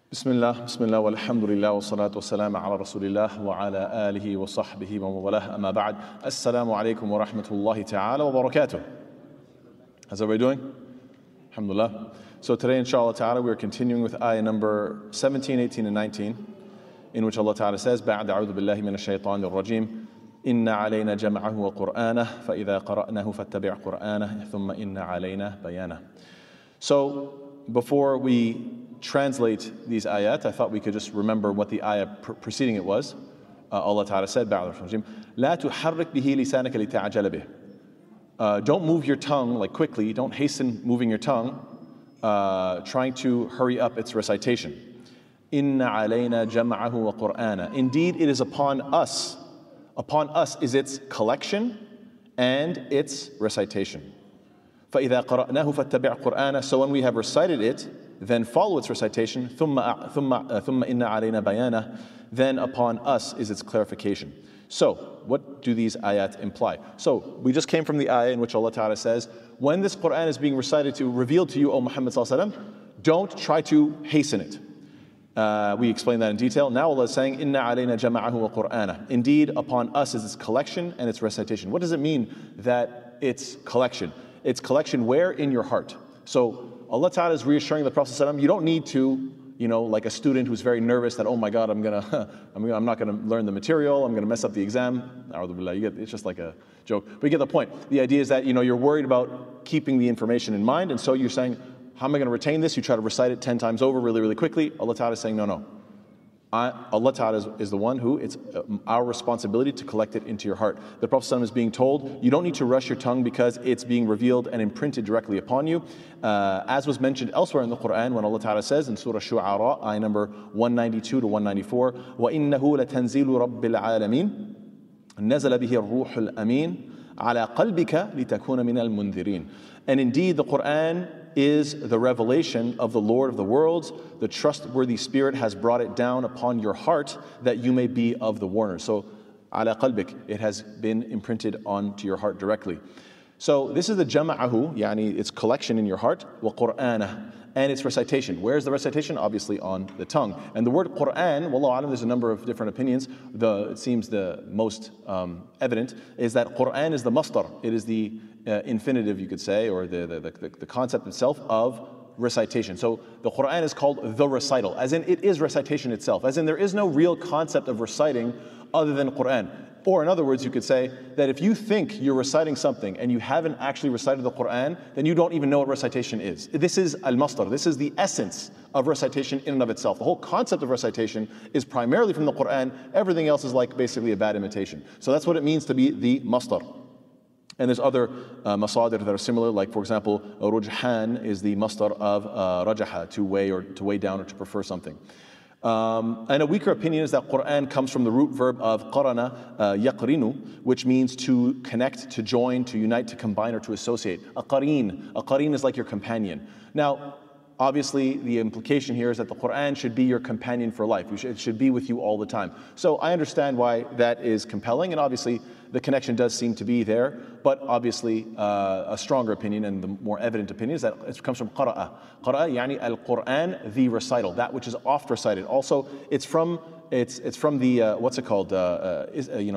Bismillah, walhamdulillah, wa salatu wa salam ala rasulillah wa ala alihi wa sahbihi wa mawalah, amma ba'd. Assalamu alaikum wa rahmatullahi ta'ala wa barakatuh. How's everybody doing? Alhamdulillah. So today, inshallah ta'ala, we are continuing with ayah number 17, 18, and 19, in which Allah ta'ala says, بَعْدَ أَعُوذُ بِاللَّهِ مِنَ الشَّيْطَانِ الرَّجِيمِ إِنَّ عَلَيْنَا جَمْعَهُ وَقُرْآنَهُ فَإِذَا قَرَأْنَاهُ فَاتَّبِعْ قُرْآنَهُ ثُمَّ إِنَّ عَلَيْنَا بَيَانَهُ. So, before we translate these ayat, I thought we could just remember what the ayah preceding it was. Allah Ta'ala said, لَا تُحَرِّكْ بِهِ لِسَانَكَ لِتَعْجَلَ بِهِ. Don't move your tongue like quickly, don't hasten moving your tongue, trying to hurry up its recitation. إِنَّ عَلَيْنَا جَمْعَهُ وَقُرْآنَهُ. Indeed, it is upon us is its collection and its recitation. فَإِذَا قَرَأْنَاهُ فَاتَّبِعْ قُرْآنَهُ. So when we have recited it, then follow its recitation. ثُمَّ إِنَّ عَلَيْنَا بَيَانَهُ. Then upon us is its clarification. So, what do these ayat imply? So, we just came from the ayah in which Allah Ta'ala says, when this Qur'an is being recited revealed to you, O Muhammad Sallallahu Alaihi Wasallam, don't try to hasten it. We explained that in detail. Now Allah is saying, إِنَّ عَلَيْنَا جَمَعَهُ وَقُرْآنَهُ. Indeed, upon us is its collection and its recitation. What does it mean that it's collection? It's collection where? In your heart. So, Allah Ta'ala is reassuring the Prophet ﷺ, you don't need to, like a student who's very nervous that, oh my God, I'm not gonna learn the material, I'm gonna mess up the exam. It's just like a joke. But you get the point. The idea is that, you're worried about keeping the information in mind, and so you're saying, how am I gonna retain this? You try to recite it 10 times over really, really quickly. Allah Ta'ala is saying, no. Allah Ta'ala is the one who, it's our responsibility to collect it into your heart. The Prophet ﷺ is being told, you don't need to rush your tongue because it's being revealed and imprinted directly upon you. As was mentioned elsewhere in the Quran, when Allah Ta'ala says in Surah Shu'ara, ayah number 192 to 194, وَإِنَّهُ لَتَنزِيلُ رَبِّ الْعَالَمِينَ نَزَلَ بِهِ الرُّوحُ الْأَمِينَ عَلَى قَلْبِكَ لِتَكُونَ مِنَ الْمُنذِرِينَ. And indeed, the Quran is the revelation of the Lord of the worlds. The trustworthy Spirit has brought it down upon your heart that you may be of the warners. So, ala qalbik, it has been imprinted onto your heart directly. So this is the jama'ahu, yani its collection in your heart, wa qur'anah, and its recitation. Where's the recitation? Obviously on the tongue. And the word Qur'an, wallahu alam, there's a number of different opinions. It seems the most evident is that Qur'an is the masdar. It is the infinitive, you could say, or the concept itself of recitation. So the Qur'an is called the recital, as in it is recitation itself, as in there is no real concept of reciting other than Qur'an. Or in other words, you could say that if you think you're reciting something and you haven't actually recited the Qur'an, then you don't even know what recitation is. This is al-masdar. This is the essence of recitation in and of itself. The whole concept of recitation is primarily from the Qur'an. Everything else is like basically a bad imitation. So that's what it means to be the masdar. And there's other masadir that are similar, like for example, rujhan is the masdar of rajaha, to weigh down or to prefer something. And a weaker opinion is that Qur'an comes from the root verb of qarana yaqrinu, which means to connect, to join, to unite, to combine, or to associate. A qareen is like your companion. Now, obviously, the implication here is that the Qur'an should be your companion for life. It should be with you all the time. So I understand why that is compelling, and obviously the connection does seem to be there, but obviously a stronger opinion and the more evident opinion is that it comes from qara'a. Qara'a, yani al-Qur'an, the recital, that which is oft recited. Also, it's from the, what's it called, the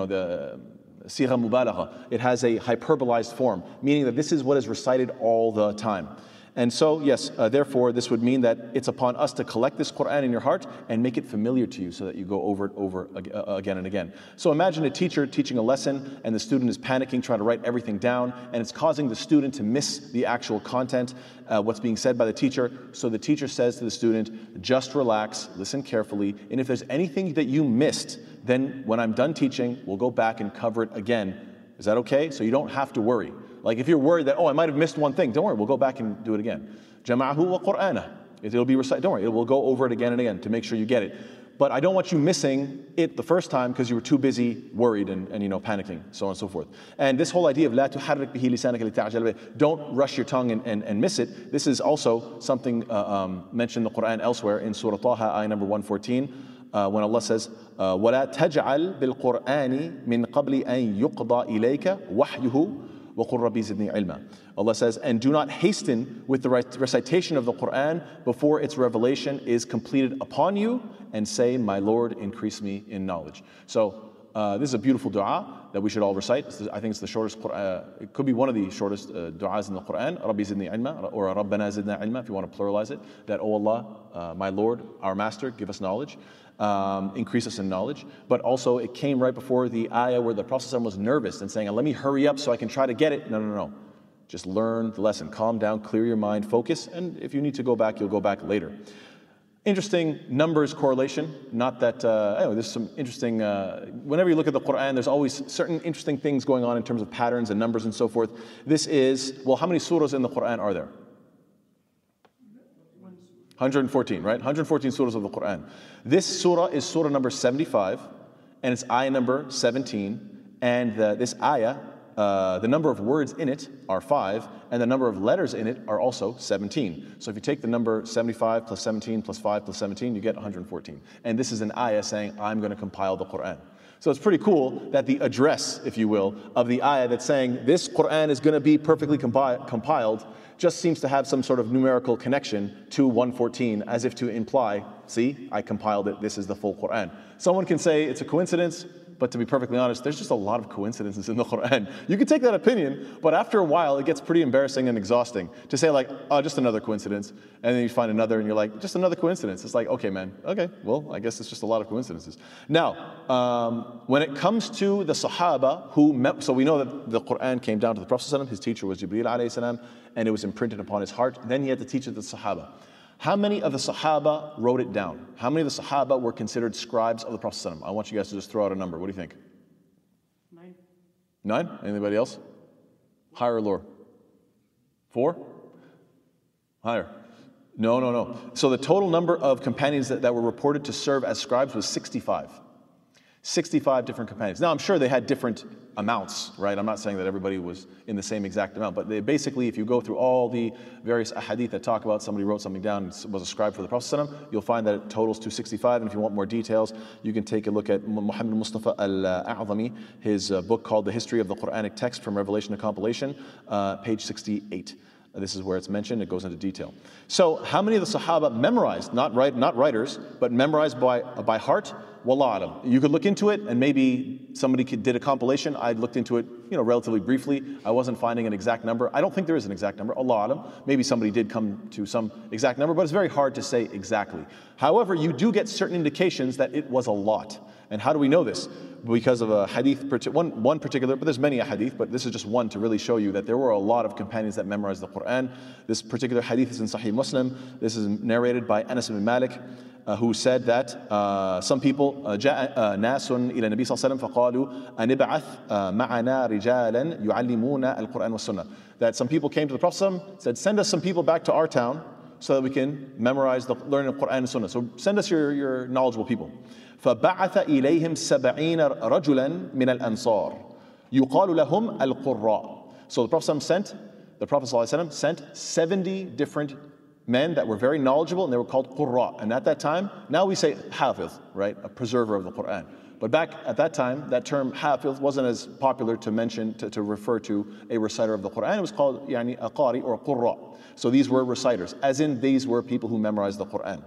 sigha mubalagha. It has a hyperbolized form, meaning that this is what is recited all the time. And so, yes, therefore, this would mean that it's upon us to collect this Qur'an in your heart and make it familiar to you so that you go over it again and again. So imagine a teacher teaching a lesson and the student is panicking, trying to write everything down, and it's causing the student to miss the actual content, what's being said by the teacher. So the teacher says to the student, just relax, listen carefully, and if there's anything that you missed, then when I'm done teaching, we'll go back and cover it again. Is that okay? So you don't have to worry. Like if you're worried that, I might have missed one thing, don't worry, we'll go back and do it again. Jama'ahu wa qur'anah. It'll be recited, don't worry, we'll go over it again and again to make sure you get it. But I don't want you missing it the first time because you were too busy, worried, and panicking, so on and so forth. And this whole idea of لا تحرك به لسانك لتعجل به, don't rush your tongue and miss it. This is also something mentioned in the Quran elsewhere in Surah Taha, ayah number 114, when Allah says, وَلَا تَجْعَلْ بِالْقُرْآنِ مِنْ قَبْلِ أَنْ يُقْضَى إِلَيْكَ وَحْيُهُ وَقُلْ رَبِّي زِدْنِي عِلْمًا. Allah says, and do not hasten with the recitation of the Quran before its revelation is completed upon you, and say, my Lord, increase me in knowledge. So this is a beautiful dua that we should all recite. I think it's the shortest, it could be one of the shortest du'as in the Quran, Rabbi Zidni Ilma, or Rabbana Zidna Ilma, if you want to pluralize it, that, oh Allah, my Lord, our Master, give us knowledge, increase us in knowledge. But also, it came right before the ayah where the Prophet was nervous and saying, let me hurry up so I can try to get it. No. Just learn the lesson, calm down, clear your mind, focus, and if you need to go back, you'll go back later. Interesting numbers correlation, not that, anyway, there's some interesting, whenever you look at the Quran, there's always certain interesting things going on in terms of patterns and numbers and so forth. This is, well, how many surahs in the Quran are there? 114, right? 114 surahs of the Quran. This surah is surah number 75, and it's ayah number 17, and this ayah, the number of words in it are 5, and the number of letters in it are also 17. So if you take the number 75 plus 17 plus 5 plus 17, you get 114. And this is an ayah saying, I'm going to compile the Quran. So it's pretty cool that the address, if you will, of the ayah that's saying this Quran is going to be perfectly compiled just seems to have some sort of numerical connection to 114, as if to imply, see, I compiled it, this is the full Quran. Someone can say it's a coincidence, but to be perfectly honest, there's just a lot of coincidences in the Quran. You can take that opinion, but after a while, it gets pretty embarrassing and exhausting to say like, oh, just another coincidence. And then you find another and you're like, just another coincidence. It's like, okay, man, okay, well, I guess it's just a lot of coincidences. Now, when it comes to the Sahaba, so we know that the Quran came down to the Prophet ﷺ, his teacher was Jibreel alayhi salam, and it was imprinted upon his heart. Then he had to teach it to the Sahaba. How many of the Sahaba wrote it down? How many of the Sahaba were considered scribes of the Prophet ﷺ? I want you guys to just throw out a number. What do you think? 9. 9? Anybody else? Higher or lower? 4? Higher. No. So the total number of companions that were reported to serve as scribes was 65. 65 different companions. Now, I'm sure they had different amounts, right? I'm not saying that everybody was in the same exact amount, but they basically, if you go through all the various ahadith that talk about somebody wrote something down and was a scribe for the Prophet ﷺ, you'll find that it totals to 65. And if you want more details, you can take a look at Muhammad Mustafa al-A'zami, his book called The History of the Quranic Text from Revelation to Compilation, page 68. This is where it's mentioned. It goes into detail. So, how many of the Sahaba memorized, not writers, but memorized by heart? Wallah alam. You could look into it, and maybe somebody did a compilation. I looked into it, relatively briefly. I wasn't finding an exact number. I don't think there is an exact number. Allah alam. Maybe somebody did come to some exact number, but it's very hard to say exactly. However, you do get certain indications that it was a lot. And how do we know this? Because of a hadith, one particular, but there's many a hadith, but this is just one to really show you that there were a lot of companions that memorized the Quran. This particular hadith is in Sahih Muslim. This is narrated by Anas ibn Malik, who said that some people, ناس إلى النبي صلى الله عليه وسلم فقالوا أن ابعث معنا رجالا يعلمون القرآن والسنة. That some people came to the Prophet, said, send us some people back to our town so that we can learn the Quran and Sunnah. So send us your knowledgeable people. فبعث إليهم 70 رجلا من الأنصار يقال لهم القراء. So the Prophet ﷺ sent 70 different men that were very knowledgeable, and they were called qurra. And at that time, now we say hafiz, right? A preserver of the Quran. But back at that time, that term hafiz wasn't as popular to mention, to refer to a reciter of the Quran. It was called a qari or qurra. So these were reciters, as in these were people who memorized the Quran.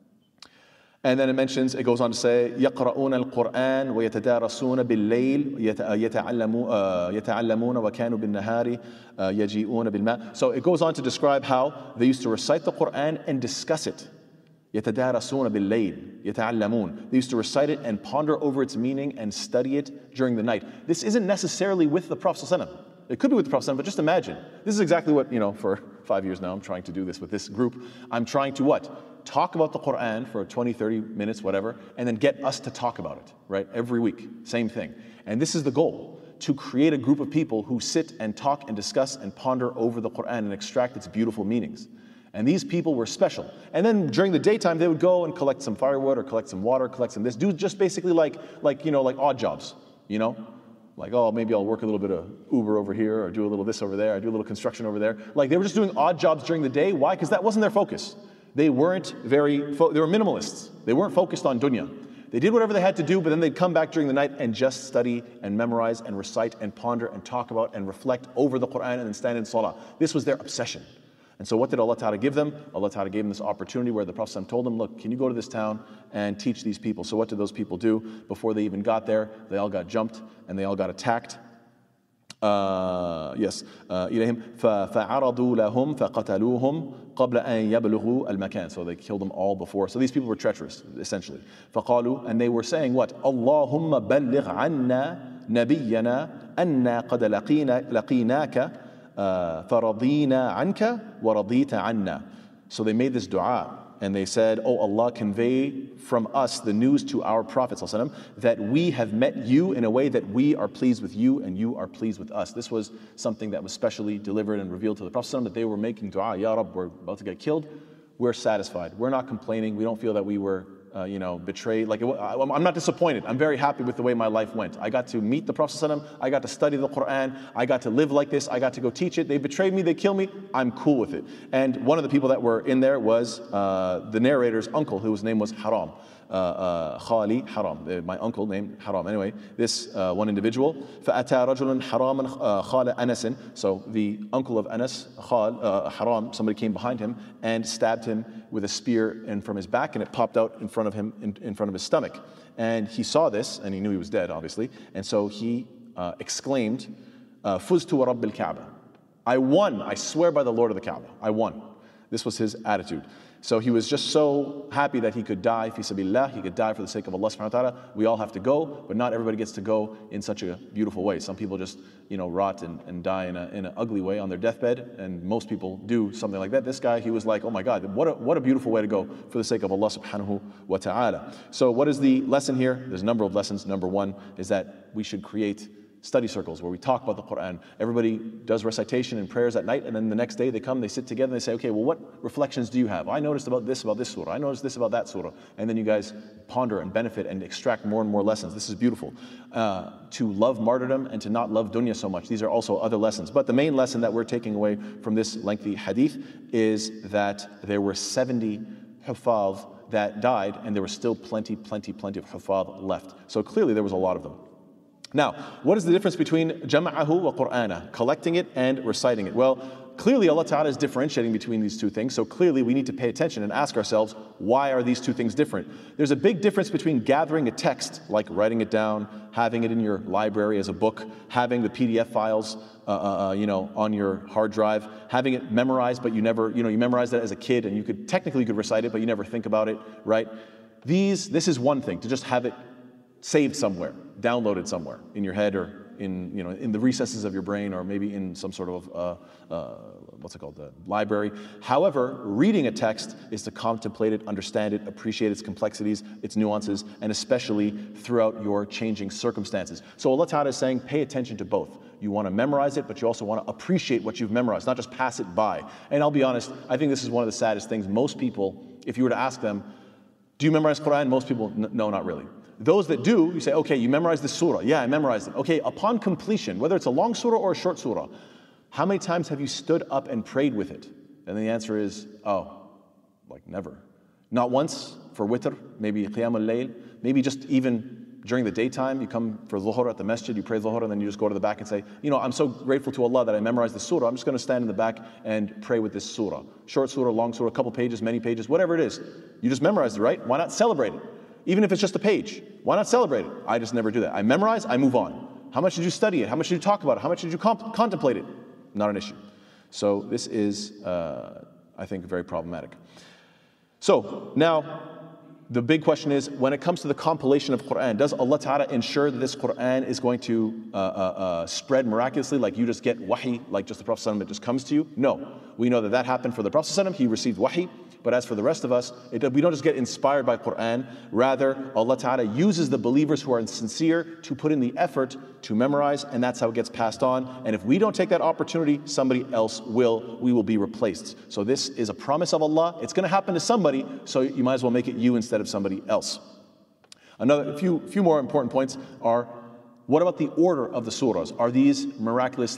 And then it goes on to say, يَقْرَؤُونَ الْقُرْآنَ وَيَتَدَارَسُونَ بِاللَّيْلِ يَتَعَلَّمُونَ وَكَانُوا بِالنَّهَارِ يَجِئُونَ بِالْمَاءِ. So it goes on to describe how they used to recite the Quran and discuss it. يَتَدَارَسُونَ بِاللَّيْلِ يَتَعَلَّمُونَ. They used to recite it and ponder over its meaning and study it during the night. This isn't necessarily with the Prophet ﷺ. It could be with the Prophet ﷺ, but just imagine. This is exactly what, for 5 years now, I'm trying to do this with this group. I'm trying to what? Talk about the Quran for 20, 30 minutes, whatever, and then get us to talk about it, right? Every week, same thing. And this is the goal, to create a group of people who sit and talk and discuss and ponder over the Quran and extract its beautiful meanings. And these people were special. And then during the daytime, they would go and collect some firewood or collect some water, collect some this, do just basically like odd jobs, Like, oh, maybe I'll work a little bit of Uber over here, or do a little this over there, or do a little construction over there. Like, they were just doing odd jobs during the day. Why? Because that wasn't their focus. They were minimalists. They weren't focused on dunya. They did whatever they had to do, but then they'd come back during the night and just study and memorize and recite and ponder and talk about and reflect over the Quran and then stand in salah. This was their obsession. And so what did Allah Ta'ala give them? Allah Ta'ala gave them this opportunity where the Prophet told them, look, can you go to this town and teach these people? So what did those people do? Before they even got there, they all got jumped and they all got attacked. إليهم فعرضوا لهم فقتلوهم قبل أن يبلغوا المكان. So they killed them all before. So these people were treacherous, essentially. فقالوا, and they were saying what? اللهم بلغ عنا نبينا أنا قد لقيناك فَرَضِينَا عَنْكَ وَرَضِيتَ عَنَّا. So they made this dua and they said, oh Allah, convey from us the news to our Prophet ﷺ that we have met you in a way that we are pleased with you and you are pleased with us. This was something that was specially delivered and revealed to the Prophet ﷺ, that they were making dua, Ya Rab, we're about to get killed. We're satisfied. We're not complaining. We don't feel that we were betrayed. I'm not disappointed. I'm very happy with the way my life went. I got to meet the Prophet ﷺ. I got to study the Quran. I got to live like this. I got to go teach it. They betrayed me. They killed me. I'm cool with it. And one of the people that were in there was the narrator's uncle, whose name was Haram. Khali Haram, my uncle named Haram. Anyway, this one individual, فَأَتَى رَجُلٌ حَرَامًا خَالَ أَنَسٍ. So the uncle of Anas, Haram, somebody came behind him and stabbed him with a spear in from his back, and it popped out in front of him, in front of his stomach. And he saw this, and he knew he was dead, obviously. And so he exclaimed, فُزْتُ وَرَبِّ الْكَعْبَةِ. I won. I swear by the Lord of the Kaaba. I won. This was his attitude. So he was just so happy that he could die, fi sabilillah, he could die for the sake of Allah subhanahu wa ta'ala. We all have to go, but not everybody gets to go in such a beautiful way. Some people just, rot and die in an ugly way on their deathbed, and most people do something like that. This guy, he was like, oh my God, what a beautiful way to go for the sake of Allah subhanahu wa ta'ala. So what is the lesson here? There's a number of lessons. Number one is that we should create study circles where we talk about the Quran. Everybody does recitation and prayers at night, and then the next day they come, they sit together and they say, okay, well, what reflections do you have? I noticed about this surah. I noticed this about that surah. And then you guys ponder and benefit and extract more and more lessons. This is beautiful. To love martyrdom and to not love dunya so much. These are also other lessons. But the main lesson that we're taking away from this lengthy hadith is that there were 70 huffaz that died, and there was still plenty of huffaz left. So clearly there was a lot of them. Now, what is the difference between jama'ahu wa qur'ana, collecting it and reciting it? Well, clearly Allah Ta'ala is differentiating between these two things, so clearly we need to pay attention and ask ourselves, why are these two things different? There's a big difference between gathering a text, like writing it down, having it in your library as a book, having the PDF files on your hard drive, having it memorized, but you never, you memorized it as a kid and you could recite it, but you never think about it, right? This is one thing, to just have it saved somewhere, downloaded somewhere in your head or in the recesses of your brain, or maybe in some sort of the library. However, reading a text is to contemplate it, understand it, appreciate its complexities, its nuances, and especially throughout your changing circumstances. So Allah Ta'ala is saying, pay attention to both. You want to memorize it, but you also want to appreciate what you've memorized, not just pass it by. And I'll be honest, I think this is one of the saddest things. Most people, if you were to ask them, do you memorize Quran? Most people, no, not really. Those that do, you say, okay, you memorized this surah. Yeah, I memorized it. Okay, upon completion, whether it's a long surah or a short surah, how many times have you stood up and prayed with it? And the answer is, never. Not once for witr, maybe qiyam al-layl, maybe just even during the daytime, you come for dhuhr at the masjid, you pray dhuhr, and then you just go to the back and say, I'm so grateful to Allah that I memorized the surah, I'm just going to stand in the back and pray with this surah. Short surah, long surah, a couple pages, many pages, whatever it is. You just memorized it, right? Why not celebrate it? Even if it's just a page, why not celebrate it? I just never do that. I memorize, I move on. How much did you study it? How much did you talk about it? How much did you contemplate it? Not an issue. So this is, I think, very problematic. So now, the big question is, when it comes to the compilation of Quran, does Allah Ta'ala ensure that this Quran is going to spread miraculously, like you just get wahi, like just the Prophet ﷺ, it just comes to you? No. We know that happened for the Prophet ﷺ. He received wahi. But as for the rest of us, we don't just get inspired by Quran. Rather, Allah Ta'ala uses the believers who are sincere to put in the effort to memorize, and that's how it gets passed on. And if we don't take that opportunity, somebody else will. We will be replaced. So this is a promise of Allah. It's going to happen to somebody, so you might as well make it you instead of somebody else. A few more important points are, what about the order of the surahs? Are these miraculously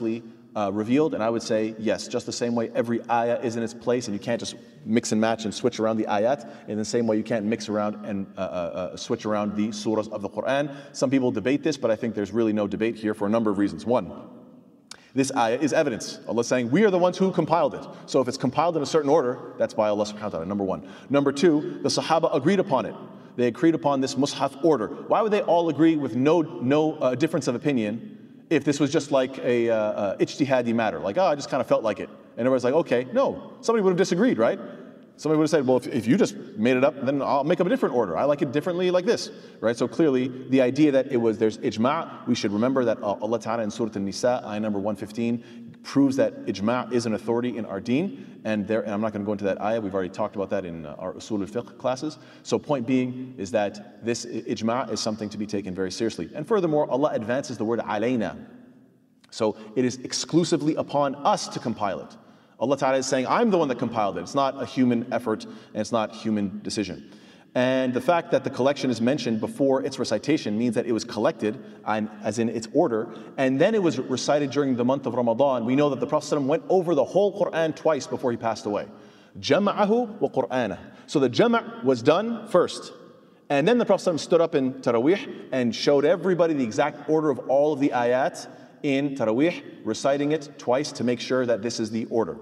revealed? And I would say yes, just the same way every ayah is in its place, and you can't just mix and match and switch around the ayat. In the same way, you can't mix around and switch around the surahs of the Quran. Some people debate this, but I think there's really no debate here for a number of reasons. One, this ayah is evidence. Allah is saying, we are the ones who compiled it. So if it's compiled in a certain order, that's by Allah subhanahu wa ta'ala, number one. Number two, the Sahaba agreed upon it. They agreed upon this Mus'haf order. Why would they all agree with no difference of opinion if this was just like a ijtihadi matter? Like, I just kind of felt like it. And everybody's like, okay, no. Somebody would have disagreed, right? Somebody would have said, well, if you just made it up, then I'll make up a different order. I like it differently like this, right? So clearly, the idea that there's ijma', we should remember that Allah Ta'ala in Surah An-Nisa, ayah number 115, proves that ijma' is an authority in our deen, and I'm not going to go into that ayah, we've already talked about that in our Usul al-Fiqh classes. So point being is that this ijma' is something to be taken very seriously. And furthermore, Allah advances the word alayna. So it is exclusively upon us to compile it. Allah Ta'ala is saying, I'm the one that compiled it. It's not a human effort, and it's not human decision. And the fact that the collection is mentioned before its recitation means that it was collected, as in its order, and then it was recited during the month of Ramadan. We know that the Prophet ﷺ went over the whole Quran twice before he passed away. Jama'ahu wa Qur'anah. So the jama' was done first. And then the Prophet ﷺ stood up in Taraweeh and showed everybody the exact order of all of the ayat in Taraweeh, reciting it twice to make sure that this is the order.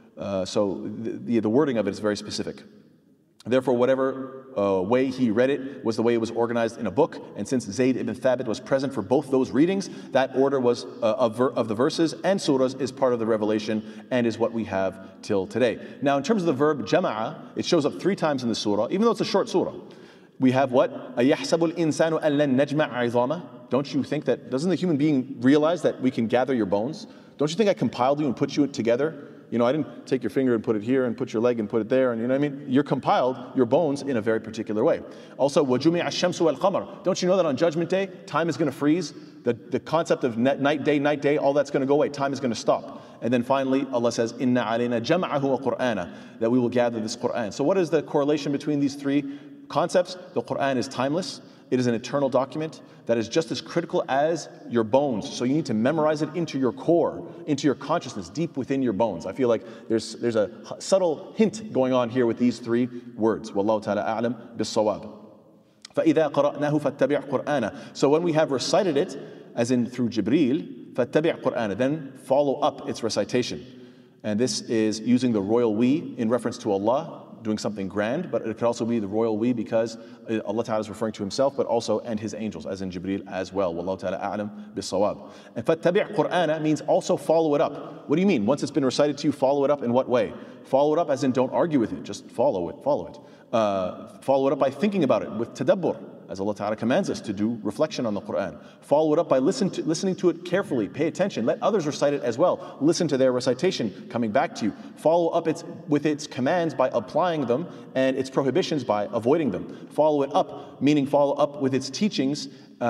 So the wording of it is very specific. Therefore, whatever way he read it was the way it was organized in a book. And since Zayd ibn Thabit was present for both those readings, that order was of the verses and surahs is part of the revelation and is what we have till today. Now, in terms of the verb jama'a, it shows up 3 times in the surah, even though it's a short surah. We have what? أَيَحْسَبُ الْإِنسَانُ أَن لَن نَجْمَعَ عِظَامَهُ. Don't you think that, doesn't the human being realize that we can gather your bones? Don't you think I compiled you and put you together? You know, I didn't take your finger and put it here and put your leg and put it there, and you know what I mean? You're compiled, your bones, in a very particular way. Also, وَجُمِعَ الشَّمْسُ وَالْقَمَرُ. Don't you know that on Judgment Day, time is going to freeze? The concept of night, day, all that's going to go away. Time is going to stop. And then finally, Allah says, إِنَّ عَلَيْنَا جَمْعَهُ وَقُرْآنَهُ, that we will gather this Qur'an. So what is the correlation between these 3 concepts? The Qur'an is timeless. It is an eternal document that is just as critical as your bones. So you need to memorize it into your core, into your consciousness, deep within your bones. I feel like there's a subtle hint going on here with these 3 words. Wallahu ta'ala a'lam bis-sawab. فَإِذَا قَرَأْنَاهُ فَاتَّبِعْ قُرْآنَهُ. So when we have recited it, as in through Jibreel, فَاتَّبِعْ قُرْآنَهُ, then follow up its recitation. And this is using the royal we in reference to Allah, doing something grand, but it could also be the royal we because Allah Ta'ala is referring to himself, but also and his angels, as in Jibreel as well. Wallahu Ta'ala a'lam bis-sawab. And فَاتَّبِعْ قُرْآنَهُ means also follow it up. What do you mean? Once it's been recited to you, follow it up in what way? Follow it up as in don't argue with it, just follow it. Follow it up by thinking about it with tadabbur, as Allah Ta'ala commands us to do reflection on the Qur'an. Follow it up by listening to it carefully, pay attention, let others recite it as well. Listen to their recitation coming back to you. Follow up with its commands by applying them and its prohibitions by avoiding them. Follow it up, meaning follow up with its teachings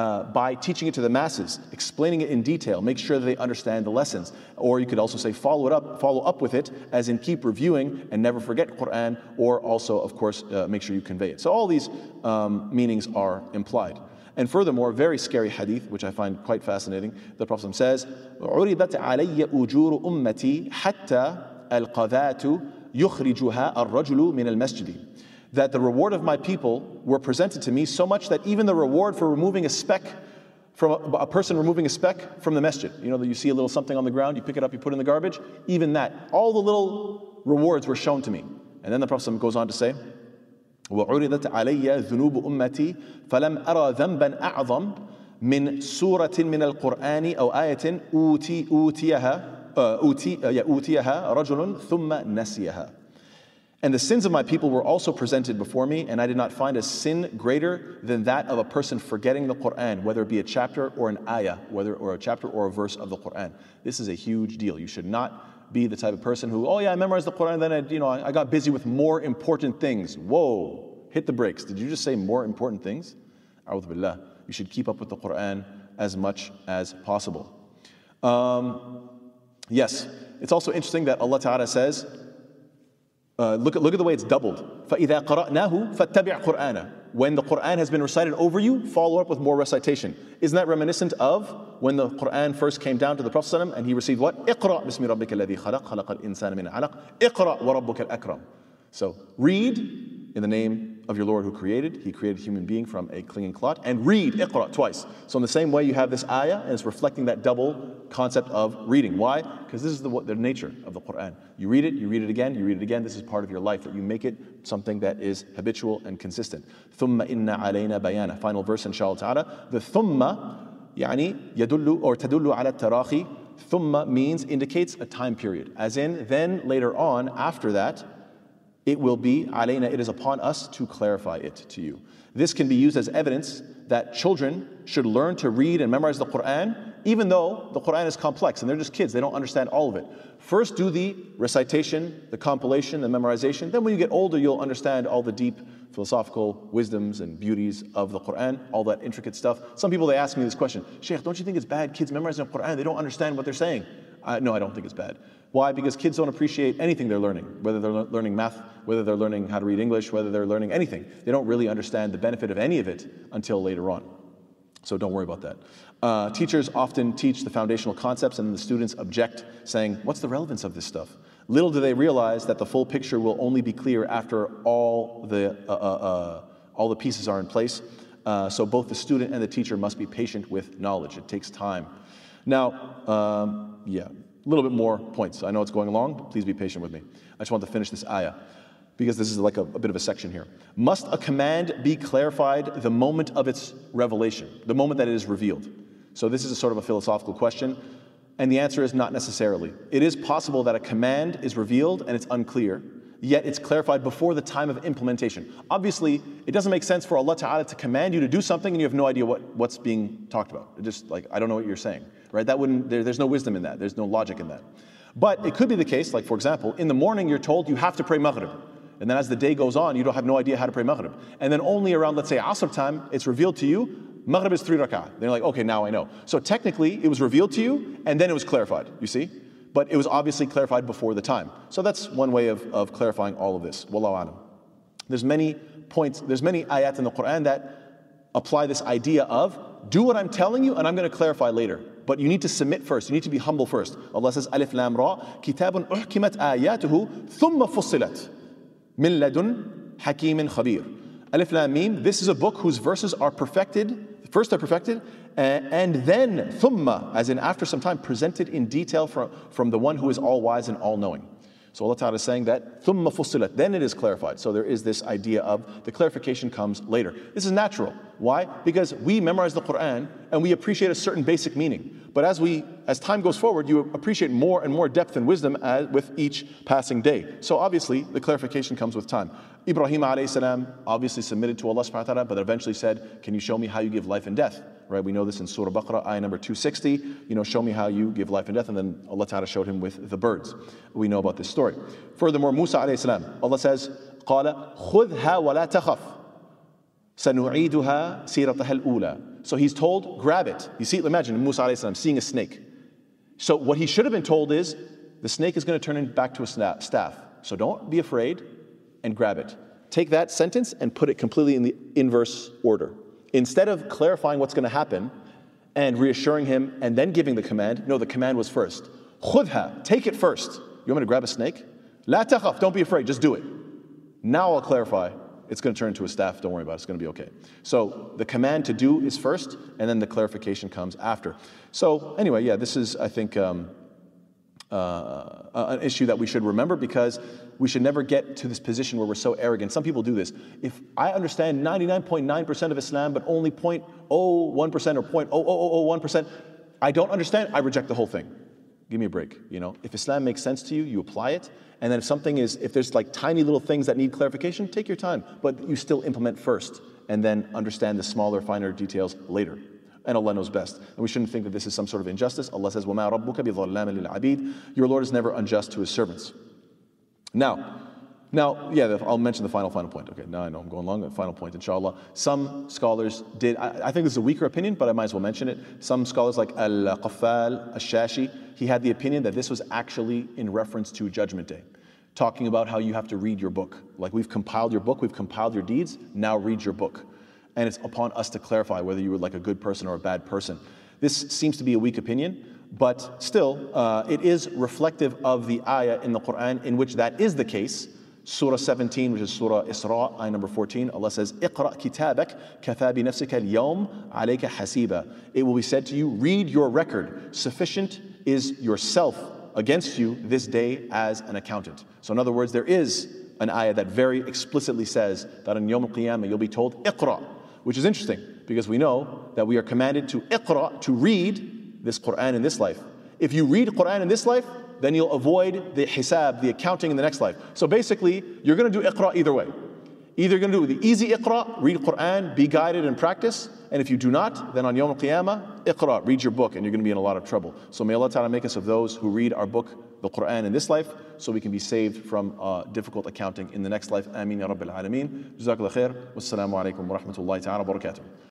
by teaching it to the masses, explaining it in detail, make sure that they understand the lessons. Or you could also say follow up with it, as in keep reviewing and never forget Qur'an, or also, of course, make sure you convey it. So all these meanings are implied. And furthermore, very scary hadith, which I find quite fascinating. The Prophet says, عُرِبَتْ عَلَيَّ أُجُورُ أُمَّتِي حَتَّى الْقَذَاتُ يُخْرِجُهَا الرَّجُلُ مِنَ الْمَسْجِدِ. That the reward of my people were presented to me so much that even the reward for removing a speck from a person removing a speck from the masjid, you know that you see a little something on the ground, you pick it up, you put it in the garbage, even that, all the little rewards were shown to me. And then the Prophet goes on to say, وَعُرِضَتْ عَلَيَّ ذُنُوبُ أُمَّتِي فَلَمْ أَرَى ذَنْبًا أَعْظَمَ مِنْ سُورَةٍ مِنَ الْقُرْآنِ أَوْ آيَةٍ أُوتِيَهَا رَجُلٌ ثُمَّ نَسِيَهَا. And the sins of my people were also presented before me, and I did not find a sin greater than that of a person forgetting the Qur'an, whether it be a chapter or an ayah, or a chapter or a verse of the Qur'an. This is a huge deal. You should not be the type of person who, I memorized the Qur'an, then I got busy with more important things. Whoa, hit the brakes. Did you just say more important things? A'udhu billah. You should keep up with the Qur'an as much as possible. Yes, it's also interesting that Allah Ta'ala says, Look at the way it's doubled. فَإِذَا قَرَأْنَاهُ فَاتَّبِعْ قُرْآنَهُ. When the Qur'an has been recited over you, follow up with more recitation. Isn't that reminiscent of when the Qur'an first came down to the Prophet ﷺ and he received what? اقرأ بسم ربك الذي خلق خلق الإنسان من علق اقرأ وربك الأكرم. So read in the name of your Lord who created. He created a human being from a clinging clot. And read, iqra, twice. So in the same way you have this ayah, and it's reflecting that double concept of reading. Why? Because this is the nature of the Qur'an. You read it again, you read it again. This is part of your life, that you make it something that is habitual and consistent. ثُمَّ إِنَّ عَلَيْنَا بَيَانَ. Final verse, inshallah ta'ala. The thumma, يدل or تدل على التراخي. Thumma means, indicates a time period. As in, then later on, after that, it will be alayna, it is upon us to clarify it to you. This can be used as evidence that children should learn to read and memorize the Qur'an, even though the Qur'an is complex and they're just kids, they don't understand all of it. First do the recitation, the compilation, the memorization. Then when you get older, you'll understand all the deep philosophical wisdoms and beauties of the Qur'an, all that intricate stuff. Some people, they ask me this question, Shaykh, don't you think it's bad kids memorizing the Qur'an? They don't understand what they're saying. No, I don't think it's bad. Why? Because kids don't appreciate anything they're learning, whether they're learning math, whether they're learning how to read English, whether they're learning anything. They don't really understand the benefit of any of it until later on. So don't worry about that. Teachers often teach the foundational concepts and the students object, saying, what's the relevance of this stuff? Little do they realize that the full picture will only be clear after all the pieces are in place. So both the student and the teacher must be patient with knowledge. It takes time. Now, a little bit more points. I know it's going along, but please be patient with me. I just want to finish this ayah, because this is like a bit of a section here. Must a command be clarified the moment of its revelation, the moment that it is revealed? So this is a sort of a philosophical question, and the answer is not necessarily. It is possible that a command is revealed and it's unclear, yet it's clarified before the time of implementation. Obviously, it doesn't make sense for Allah Ta'ala to command you to do something and you have no idea what's being talked about. It just like, I don't know what you're saying. Right? That wouldn't. There's no wisdom in that. There's no logic in that. But it could be the case, like for example, in the morning you're told you have to pray Maghrib. And then as the day goes on, you don't have no idea how to pray Maghrib. And then only around, let's say, Asr time, it's revealed to you, Maghrib is 3 rak'ah. They're like, okay, now I know. So technically, it was revealed to you, and then it was clarified, you see? But it was obviously clarified before the time. So that's one way of clarifying all of this. Wallahu alam. There's many points, there's many ayat in the Qur'an that apply this idea of, do what I'm telling you, and I'm going to clarify later. But you need to submit first. You need to be humble first. Allah says, Alif Lam Ra, Kitabun uhkimat ayatuhu, thumma fussilat, min ladun hakimin khabir. Alif Lam Mim, this is a book whose verses are perfected, first they're perfected, and then thumma, as in after some time, presented in detail from the one who is all wise and all knowing. So Allah Ta'ala is saying that thumma fussilat, then it is clarified. So there is this idea of the clarification comes later. This is natural. Why? Because we memorize the Qur'an and we appreciate a certain basic meaning. But as time goes forward, you appreciate more and more depth and wisdom with each passing day. So obviously, the clarification comes with time. Ibrahim alayhi salam obviously submitted to Allah subhanahu wa ta'ala, but eventually said, can you show me how you give life and death? Right? We know this in Surah Baqarah, ayah number 260. Show me how you give life and death. And then Allah Ta'ala showed him with the birds. We know about this story. Furthermore, Musa alayhi salam, Allah says, قَالَ خُذْهَا وَلَا تَخَفْ سَنُعِيدُهَا سِيرَتَهَا الْأُولَى. So he's told, grab it. You see, imagine Musa alayhi salam seeing a snake. So what he should have been told is, the snake is going to turn back to a staff. So don't be afraid and grab it. Take that sentence and put it completely in the inverse order. Instead of clarifying what's going to happen and reassuring him and then giving the command, no, the command was first. خُذْهَا, take it first. You want me to grab a snake? لَا تَخَفْ, don't be afraid, just do it. Now I'll clarify. It's going to turn into a staff, don't worry about it, it's going to be okay. So the command to do is first, and then the clarification comes after. So anyway, yeah, this is, I think, an issue that we should remember, because we should never get to this position where we're so arrogant. Some people do this. If I understand 99.9% of Islam, but only 0.01% or 0.0001%, I don't understand, I reject the whole thing. Give me a break. If Islam makes sense to you, you apply it. And then if there's like tiny little things that need clarification, take your time. But you still implement first, and then understand the smaller, finer details later. And Allah knows best. And we shouldn't think that this is some sort of injustice. Allah says, وَمَا رَبُّكَ بِظَلَّامٍ لِلْعَبِيدِ. Your Lord is never unjust to His servants. Now, I'll mention the final point. Okay, now I know I'm going long. The final point, inshallah. Some scholars did, I think this is a weaker opinion, but I might as well mention it. Some scholars like Al-Qaffal, Al-Shashi, he had the opinion that this was actually in reference to Judgment Day. talking about how you have to read your book. Like, we've compiled your book, we've compiled your deeds, now read your book. And it's upon us to clarify whether you were like a good person or a bad person. This seems to be a weak opinion, but still, it is reflective of the ayah in the Quran in which that is the case. Surah 17, which is Surah Isra, ayah number 14, Allah says, "Iqra kitabak, kafa bi nafsika al-yawm alayka hasiba." It will be said to you, read your record. Sufficient is yourself against you this day as an accountant. So in other words, there is an ayah that very explicitly says that on Yawm al-Qiyamah you'll be told, Iqra, which is interesting because we know that we are commanded to Iqra, to read this Quran in this life. If you read Quran in this life, then you'll avoid the hisab, the accounting in the next life. So basically, you're going to do Iqra either way. Either you're going to do the easy Iqra, read Quran, be guided and practice, and if you do not, then on Yawm al-Qiyamah, Iqra, read your book, and you're going to be in a lot of trouble. So may Allah Ta'ala make us of those who read our book, the Quran, in this life, so we can be saved from difficult accounting in the next life. Ameen ya Rabbil Alameen. Jazakallah khair. Wassalamu alaikum wa rahmatullahi ta'ala wa barakatuh.